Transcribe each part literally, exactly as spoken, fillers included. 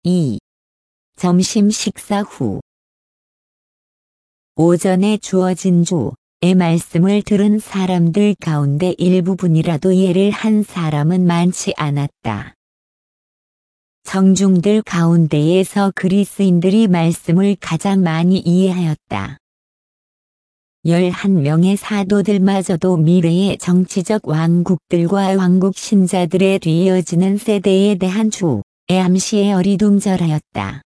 이. 점심 식사 후 오전에 주어진 주의 말씀을 들은 사람들 가운데 일부분이라도 이해를 한 사람은 많지 않았다. 청중들 가운데에서 그리스인들이 말씀을 가장 많이 이해하였다. 열한 명의 사도들마저도 미래의 정치적 왕국들과 왕국 신자들에 뒤이어지는 세대에 대한 주의 암시에 어리둥절하였다.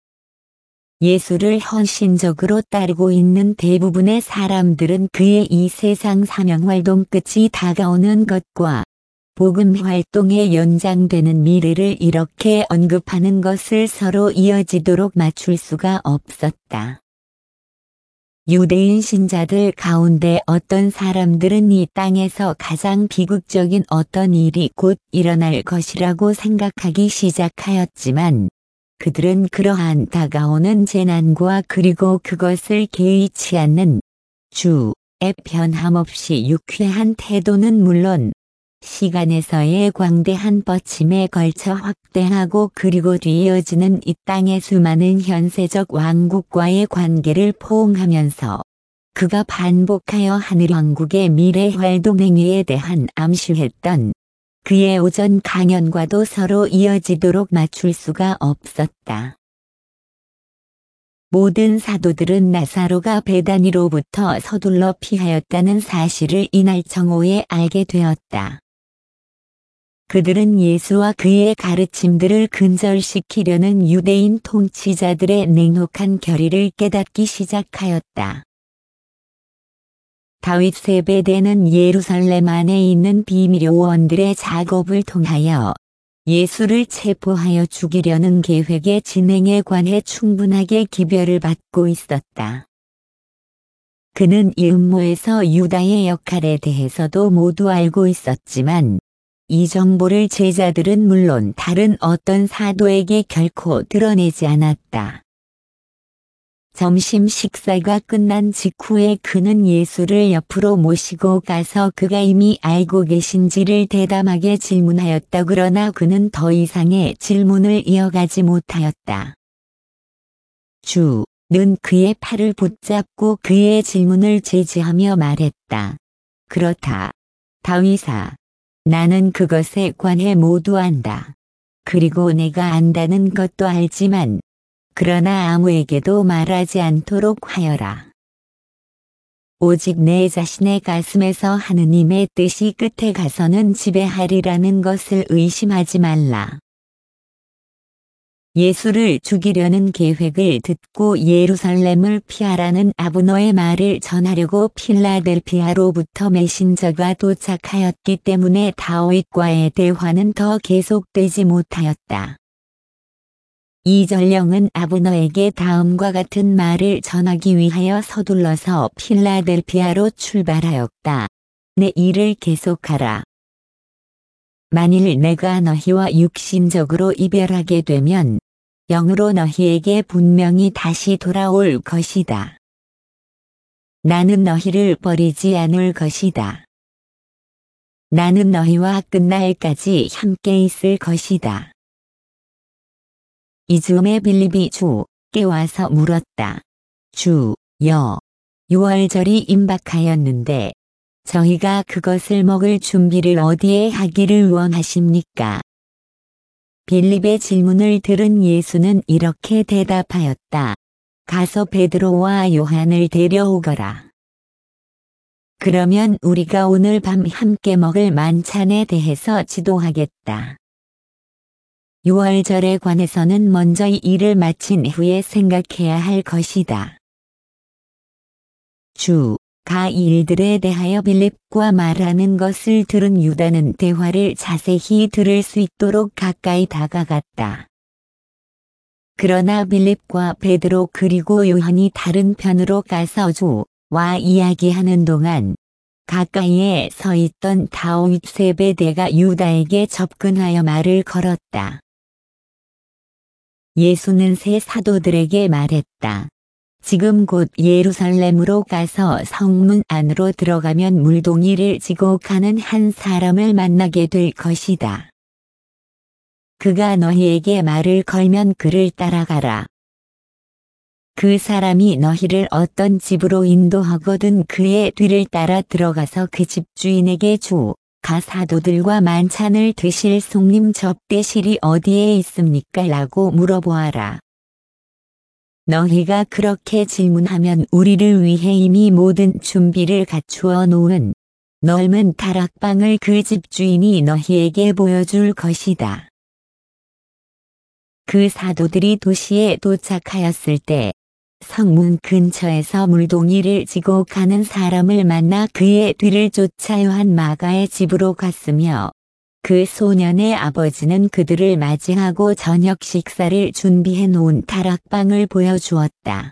예수를 헌신적으로 따르고 있는 대부분의 사람들은 그의 이 세상 사명활동 끝이 다가오는 것과 복음 활동의 연장되는 미래를 이렇게 언급하는 것을 서로 이어지도록 맞출 수가 없었다. 유대인 신자들 가운데 어떤 사람들은 이 땅에서 가장 비극적인 어떤 일이 곧 일어날 것이라고 생각하기 시작하였지만 그들은 그러한 다가오는 재난과 그리고 그것을 개의치 않는 주의 변함없이 유쾌한 태도는 물론 시간에서의 광대한 뻗침에 걸쳐 확대하고 그리고 뒤이어지는 이 땅의 수많은 현세적 왕국과의 관계를 포옹하면서 그가 반복하여 하늘왕국의 미래 활동 행위에 대한 암시했던 그의 오전 강연과도 서로 이어지도록 맞출 수가 없었다. 모든 사도들은 나사로가 베다니로부터 서둘러 피하였다는 사실을 이날 정오에 알게 되었다. 그들은 예수와 그의 가르침들을 근절시키려는 유대인 통치자들의 냉혹한 결의를 깨닫기 시작하였다. 다윗 세베대는 예루살렘 안에 있는 비밀 요원들의 작업을 통하여 예수를 체포하여 죽이려는 계획의 진행에 관해 충분하게 기별을 받고 있었다. 그는 이 음모에서 유다의 역할에 대해서도 모두 알고 있었지만 이 정보를 제자들은 물론 다른 어떤 사도에게 결코 드러내지 않았다. 점심 식사가 끝난 직후에 그는 예수를 옆으로 모시고 가서 그가 이미 알고 계신지를 대담하게 질문하였다. 그러나 그는 더 이상의 질문을 이어가지 못하였다. 주는 그의 팔을 붙잡고 그의 질문을 제지하며 말했다. 그렇다. 다윗아. 나는 그것에 관해 모두 안다. 그리고 내가 안다는 것도 알지만 그러나 아무에게도 말하지 않도록 하여라. 오직 내 자신의 가슴에서 하느님의 뜻이 끝에 가서는 지배하리라는 것을 의심하지 말라. 예수를 죽이려는 계획을 듣고 예루살렘을 피하라는 아브너의 말을 전하려고 필라델피아로부터 메신저가 도착하였기 때문에 다윗과의 대화는 더 계속되지 못하였다. 이 전령은 아브너에게 다음과 같은 말을 전하기 위하여 서둘러서 필라델피아로 출발하였다. 내 일을 계속하라. 만일 내가 너희와 육신적으로 이별하게 되면 영으로 너희에게 분명히 다시 돌아올 것이다. 나는 너희를 버리지 않을 것이다. 나는 너희와 끝날까지 함께 있을 것이다. 이즈음에 빌립이 주께 와서 물었다. 주여, 유월절이 임박하였는데 저희가 그것을 먹을 준비를 어디에 하기를 원하십니까? 빌립의 질문을 들은 예수는 이렇게 대답하였다. 가서 베드로와 요한을 데려오거라. 그러면 우리가 오늘 밤 함께 먹을 만찬에 대해서 지도하겠다. 유월절에 관해서는 먼저 이 일을 마친 후에 생각해야 할 것이다. 주가 이 일들에 대하여 빌립과 말하는 것을 들은 유다는 대화를 자세히 들을 수 있도록 가까이 다가갔다. 그러나 빌립과 베드로 그리고 요한이 다른 편으로 가서 주와 이야기하는 동안 가까이에 서 있던 다윗 세베대가 유다에게 접근하여 말을 걸었다. 예수는 세 사도들에게 말했다. 지금 곧 예루살렘으로 가서 성문 안으로 들어가면 물동이를 지고 가는 한 사람을 만나게 될 것이다. 그가 너희에게 말을 걸면 그를 따라가라. 그 사람이 너희를 어떤 집으로 인도하거든 그의 뒤를 따라 들어가서 그 집주인에게 주, 가 사도들과 만찬을 드실 손님 접대실이 어디에 있습니까? 라고 물어보아라. 너희가 그렇게 질문하면 우리를 위해 이미 모든 준비를 갖추어 놓은 넓은 다락방을 그 집주인이 너희에게 보여줄 것이다. 그 사도들이 도시에 도착하였을 때 성문 근처에서 물동이를 지고 가는 사람을 만나 그의 뒤를 쫓아 요한 마가의 집으로 갔으며 그 소년의 아버지는 그들을 맞이하고 저녁 식사를 준비해 놓은 다락방을 보여주었다.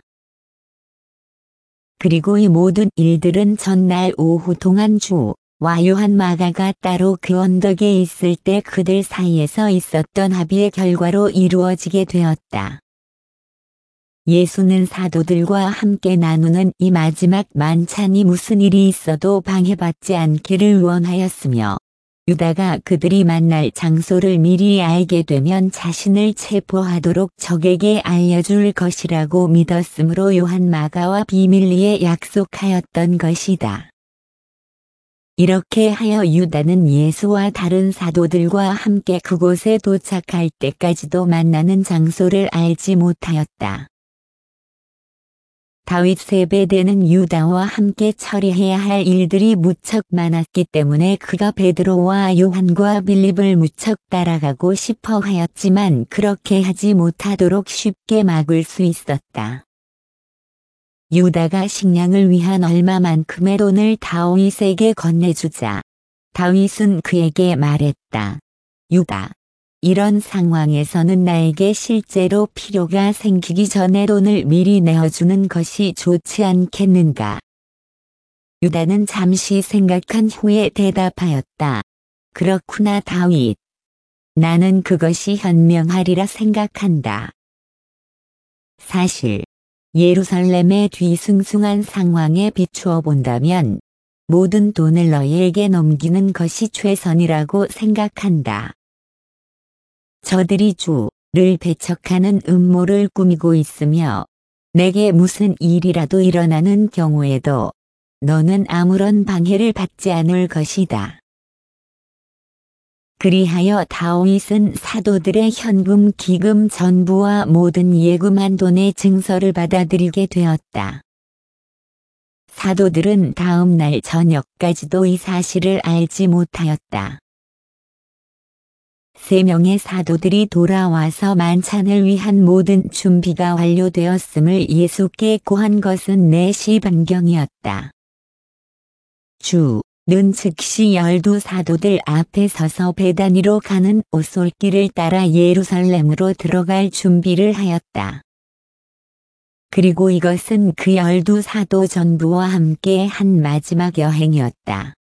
그리고 이 모든 일들은 전날 오후 동안 주와 요한 마가가 따로 그 언덕에 있을 때 그들 사이에서 있었던 합의의 결과로 이루어지게 되었다. 예수는 사도들과 함께 나누는 이 마지막 만찬이 무슨 일이 있어도 방해받지 않기를 원하였으며 유다가 그들이 만날 장소를 미리 알게 되면 자신을 체포하도록 적에게 알려줄 것이라고 믿었으므로 요한 마가와 비밀리에 약속하였던 것이다. 이렇게 하여 유다는 예수와 다른 사도들과 함께 그곳에 도착할 때까지도 만나는 장소를 알지 못하였다. 다윗 세배되는 유다와 함께 처리해야 할 일들이 무척 많았기 때문에 그가 베드로와 요한과 빌립을 무척 따라가고 싶어 하였지만 그렇게 하지 못하도록 쉽게 막을 수 있었다. 유다가 식량을 위한 얼마만큼의 돈을 다윗에게 건네주자 다윗은 그에게 말했다. 유다. 이런 상황에서는 나에게 실제로 필요가 생기기 전에 돈을 미리 내어주는 것이 좋지 않겠는가? 유다는 잠시 생각한 후에 대답하였다. 그렇구나 다윗. 나는 그것이 현명하리라 생각한다. 사실 예루살렘의 뒤숭숭한 상황에 비추어 본다면 모든 돈을 너희에게 넘기는 것이 최선이라고 생각한다. 저들이 주를 배척하는 음모를 꾸미고 있으며 내게 무슨 일이라도 일어나는 경우에도 너는 아무런 방해를 받지 않을 것이다. 그리하여 다윗은 사도들의 현금 기금 전부와 모든 예금한 돈의 증서를 받아들이게 되었다. 사도들은 다음 날 저녁까지도 이 사실을 알지 못하였다. 세 명의 사도들이 돌아와서 만찬을 위한 모든 준비가 완료되었음을 예수께 고한 것은 네 시 반경이었다. 주는 즉시 열두 사도들 앞에 서서 베다니로 가는 오솔길을 따라 예루살렘으로 들어갈 준비를 하였다. 그리고 이것은 그 열두 사도 전부와 함께 한 마지막 여행이었다.